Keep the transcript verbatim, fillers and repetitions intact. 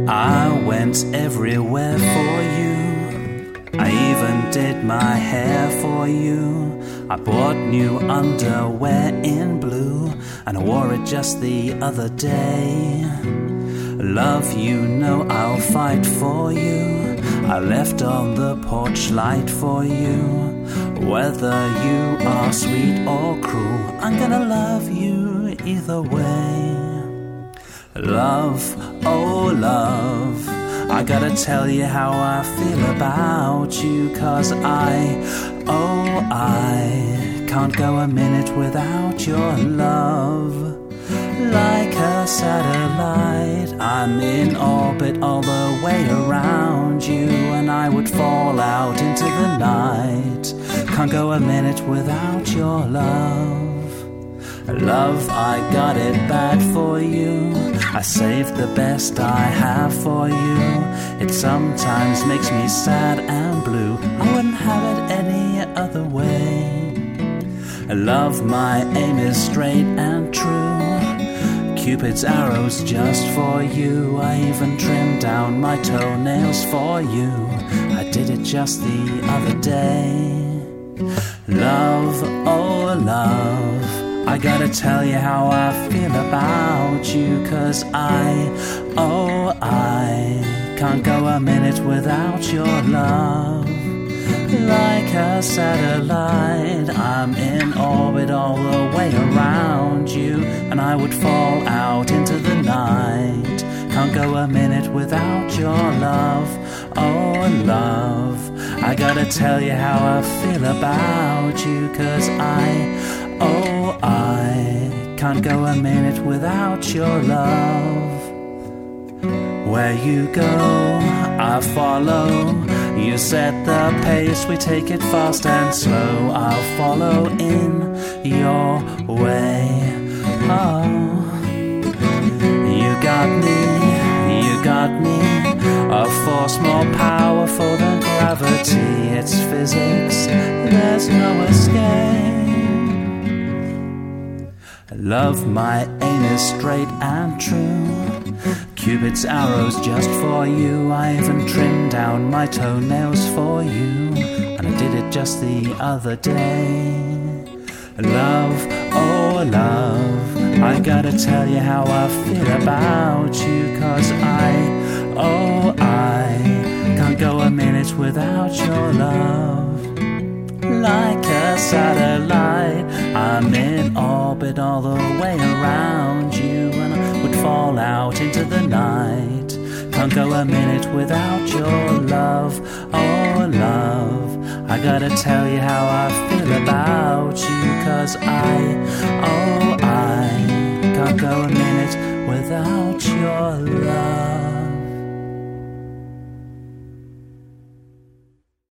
I went everywhere for you. I even did my hair for you. I bought new underwear in blue, and I wore it just the other day. Love, you know I'll fight for you. I left on the porch light for you. Whether you are sweet or cruel, I'm gonna love you either way. Love, oh love, I gotta tell you how I feel about you, 'cause I, oh I, can't go a minute without your love. Like a satellite, I'm in orbit all the way around you, and I would fall out into the night. Can't go a minute without your love. Love, I got it bad for you. I saved the best I have for you. It sometimes makes me sad and blue. I wouldn't have it any other way. Love, my aim is straight and true. Cupid's arrows just for you. I even trimmed down my toenails for you. I did it just the other day. Love, oh love, I gotta tell you how I feel about you, 'cause I, oh I, can't go a minute without your love. Like a satellite, I'm in orbit all the way around you, and I would fall out into the night. Can't go a minute without your love, oh love. I gotta tell you how I feel about you, 'cause I, oh I, can't go a minute without your love. Where you go, I follow. You set the pace, we take it fast and slow. I'll follow in your way. Oh, you got me, you got me. A force more powerful than gravity. It's physics, there's no escape. Love, my aim is straight and true. Cupid's arrows just for you. I even trimmed down my toenails for you, and I did it just the other day. Love, oh love, I gotta tell you how I feel about you, 'cause I, oh I, can't go a minute without your love. Like a satellite, I'm in orbit all the way around you, and I would fall out into the night. Can't go a minute without your love, oh love. I gotta tell you how I feel about you, 'cause I, oh I, can't go a minute without your love.